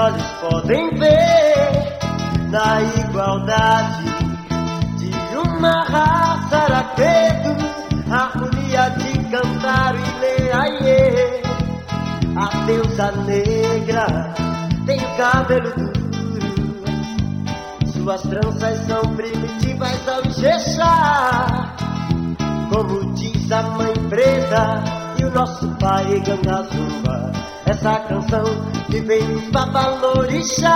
olhos podem ver na igualdade de uma raça araquedo, harmonia de cantar e ler, aie. A deusa negra tem o cabelo duro, suas tranças são primitivas ao Ijexá. Como diz a mãe preta e o nosso pai Gangazumba, essa canção que vem dos babalorixás.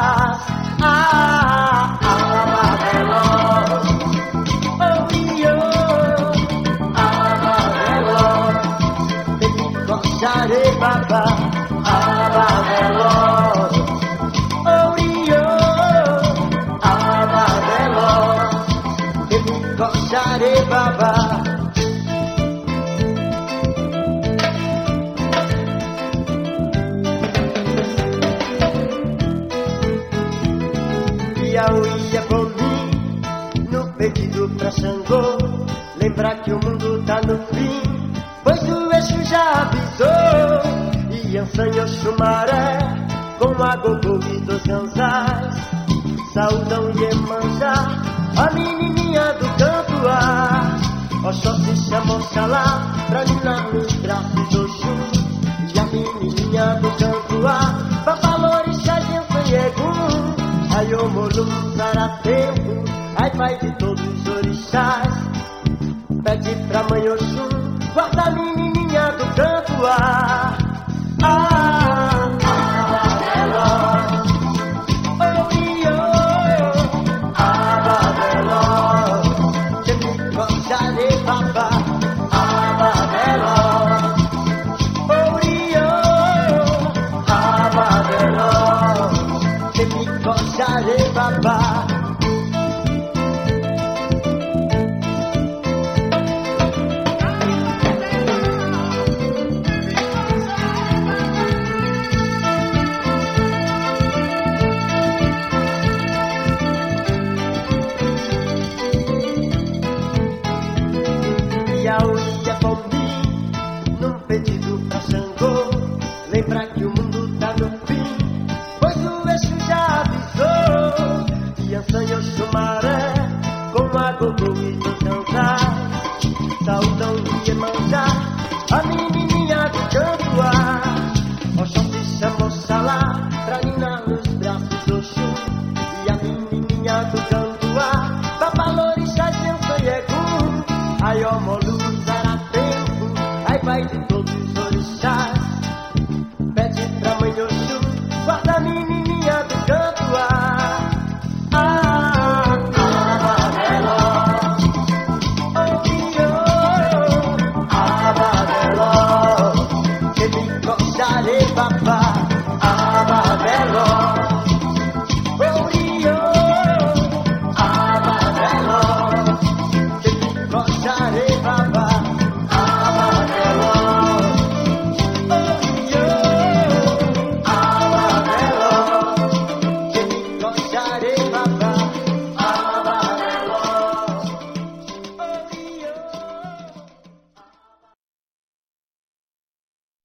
Veloz, oh io, veloz, baby cochare baba, veloz, oh io, veloz, baby cochare baba. Ia por mim, no pedido pra Xangô, lembrar que o mundo tá no fim, pois o Exu já avisou. E Yansan e Oxumaré, com a Gogô e dos Ganzás, saudam Iemanjá, a menininha do Cantuá. Oxóssi chama Oxalá pra ninar nos braços do Oxum, e a menininha do Cantuá, Babalorixá, Yansan e Egum. Ai, ô Molum, Zaratempo, ai, pai de todos os orixás, pede pra mãe Oxum, guarda a menininha do Cantuá. Veloz, oh io, veloz, que me gostarei babá. Veloz, oh io, veloz, que me gostarei babá. Ia por mim, num pedido pra Xangô, lembrar que o mundo tá no fim, pois o Exu já avisou. Yansan e Oxumaré, com a Gogô e dos Ganzás, saudam Iemanjá, a menininha do Cantuá. Oxóssi chama Oxalá pra ninar nos braços do Oxum, e a menininha do Cantuá, Babalorixá, Yansan e Egum. Ai, ó Molu, Zaratempo, ai, pai de todos